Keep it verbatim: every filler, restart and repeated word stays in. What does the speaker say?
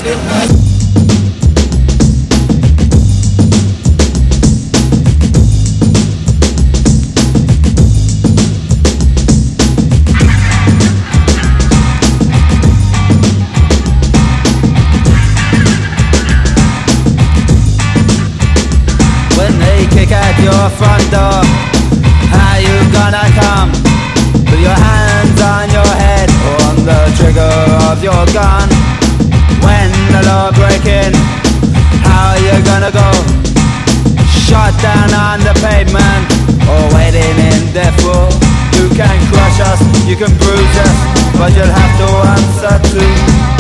Kick at your front door, how you gonna come? With your hands on your head, on the trigger of your gun. When the law break in, how you gonna go? Shot down on the pavement, or waiting in death row. You can crush us, you can bruise us, but you'll have to answer too.